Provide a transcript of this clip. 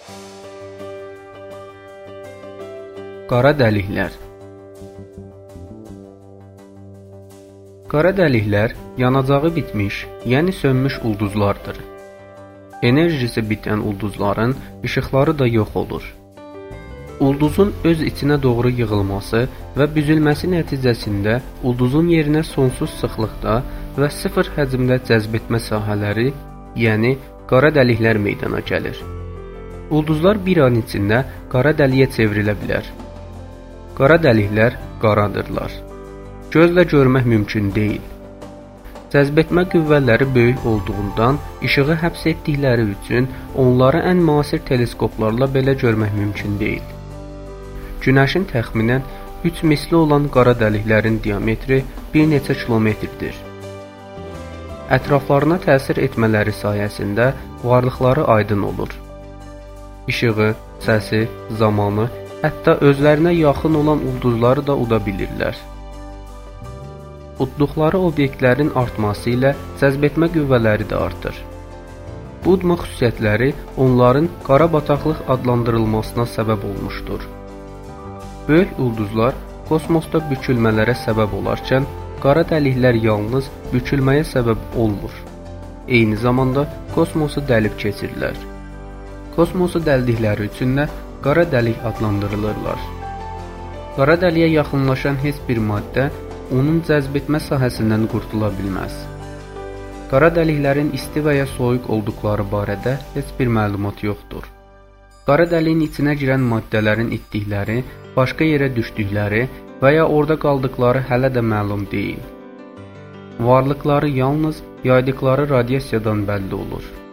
Qara dəliklər. Qara dəliklər yanacağı bitmiş, yəni sönmüş ulduzlardır. Enerjisi bitən ulduzların işıqları da yox olur. Ulduzun öz içinə doğru yığılması və büzülməsi nəticəsində ulduzun yerinə sonsuz sıxlıqda və sıfır həcmdə cəzb etmə sahələri, yəni qara dəliklər meydana gəlir. Ulduzlar bir an içində qara dəliyə çevrilə bilər. Qara dəliklər qaradırlar. Gözlə görmək mümkün deyil. Cəzbetmə qüvvələri böyük olduğundan işığı həbs etdikləri üçün onları ən müasir teleskoplarla belə görmək mümkün deyil. Günəşin təxminən 3 misli olan qara dəliklərin diametri bir neçə kilometrdir. Ətraflarına təsir etmələri sayəsində varlıqları aydın olur. İşığı, səsi, zamanı, hətta özlərinə yaxın olan ulduzları da uda bilirlər. Udduqları obyektlərin artması ilə cəzbetmə qüvvələri də artır. Bu udma xüsusiyyətləri onların qara bataqlıq adlandırılmasına səbəb olmuşdur. Böyük ulduzlar kosmosda bükülmələrə səbəb olarkən, qara dəliklər yalnız bükülməyə səbəb olmur. Eyni zamanda kosmosu dəlib keçirlər. Kosmosu dəldikləri üçün də qara dəlik adlandırılırlar. Qara dəliyə yaxınlaşan heç bir maddə onun cəzb etmə sahəsindən qurtula bilməz. Qara dəliklərin isti və ya soyuq olduqları barədə heç bir məlumat yoxdur. Qara dəliyin içinə girən maddələrin itdikləri, başqa yerə düşdükləri və ya orada qaldıqları hələ də məlum deyil. Varlıqları yalnız yaydıqları radiasiyadan bəlli olur.